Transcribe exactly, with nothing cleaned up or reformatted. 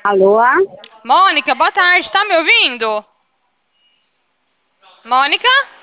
Alô? Mônica, boa tarde, tá me ouvindo? Mônica?